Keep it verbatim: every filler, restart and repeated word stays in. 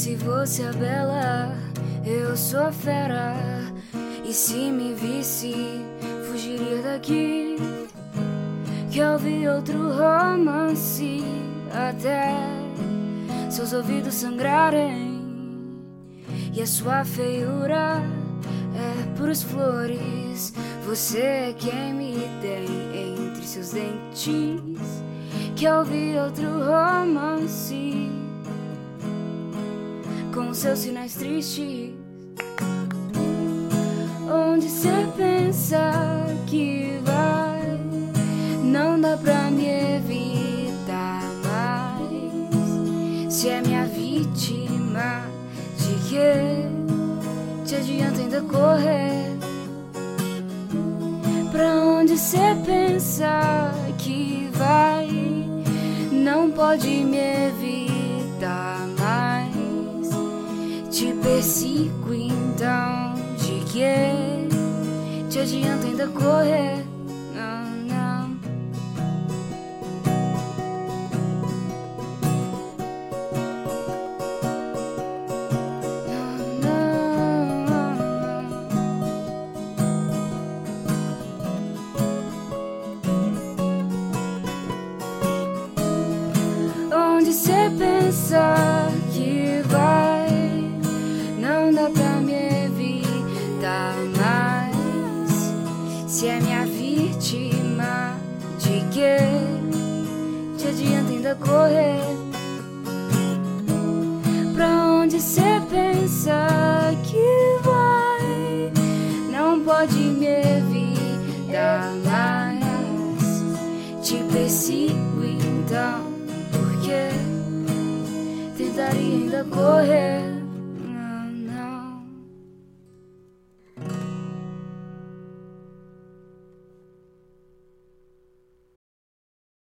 Se você é bela, eu sou a fera. E se me visse, fugiria daqui. Que eu vi outro romance até seus ouvidos sangrarem. E a sua feiura é puras flores. Você é quem me tem entre seus dentes. Que eu vi outro romance com seus sinais tristes. Onde cê pensa que vai, não dá pra me evitar mais. Se é minha vítima, de que te adianta ainda correr? Pra onde cê pensa que vai, não pode me evitar mais. Te persigo então, de que te adianta ainda correr? Não, não. Onde cê pensa que vai, não dá pra me evitar mais. Se é minha vítima, de que te adianta ainda correr? Pra onde cê pensa que vai, não pode me evitar mais. Te persigo então, porque tentaria ainda correr.